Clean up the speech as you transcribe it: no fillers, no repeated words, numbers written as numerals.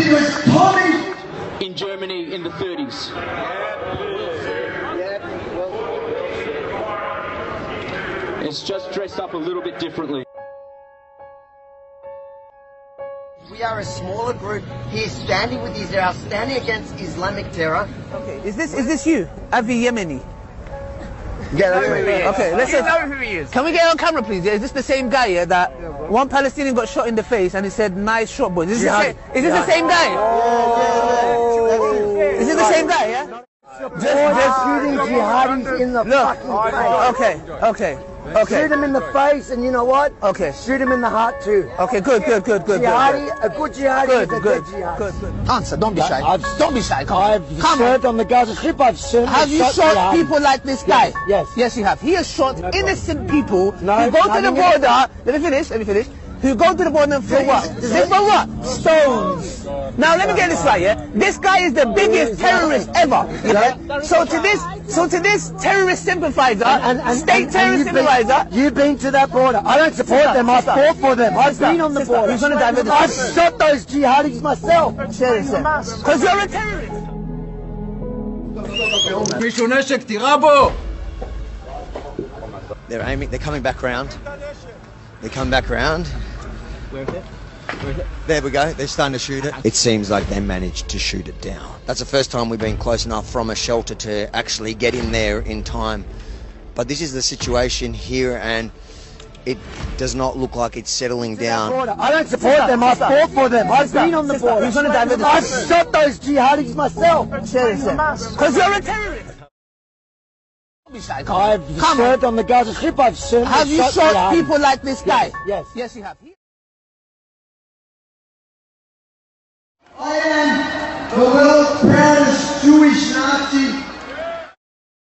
He was Tommy in Germany in the 30s. It's just dressed up a little bit differently. We are a smaller group here standing with Israel, standing against Islamic terror. Okay, is this you, Avi Yemeni? Yeah, that's who he is. Okay, let's You know who he is. Can we get on camera, please? Yeah, is this the same guy? Yeah, that one Palestinian got shot in the face and he said, "Nice shot, boy." Is this the same guy? Is this the same guy? Yeah. Just shooting jihadis in the fucking face. Okay. Shoot him in the face, and you know what? Okay. Shoot him in the heart too. Okay, good. Jihadi, a good jihadi is a good jihadi. Good. Answer, don't be shy. Don't be shy. I've served on the Gaza Strip. I've certainly Have you shot people like this guy? Yes. Yes, you have. He has shot innocent people who No, go to the nothing border. Let me finish. Who go to the border for what? For what? Stones. Now let me get this right, yeah? This guy is the biggest terrorist ever. Yeah? So to this terrorist sympathizer, state terrorist sympathizer. You've been to that border. I don't support them. I've fought for them. I've been on the border. Who's gonna divert I've shot those jihadis myself. Because you're a terrorist. They're aiming, they're coming back round. They come back round. Where is it? There we go, they're starting to shoot it. It seems like they managed to shoot it down. That's the first time we've been close enough from a shelter to actually get in there in time. But this is the situation here, and it does not look like it's settling down. I don't support them. I've fought for them. I've been on the border. Who's gonna divert this? I've shot those jihadis myself. Because you're a terrorist. I've served on the Gaza Strip. I've certainly Have you shot people like this guy? Yes. Yes, you have.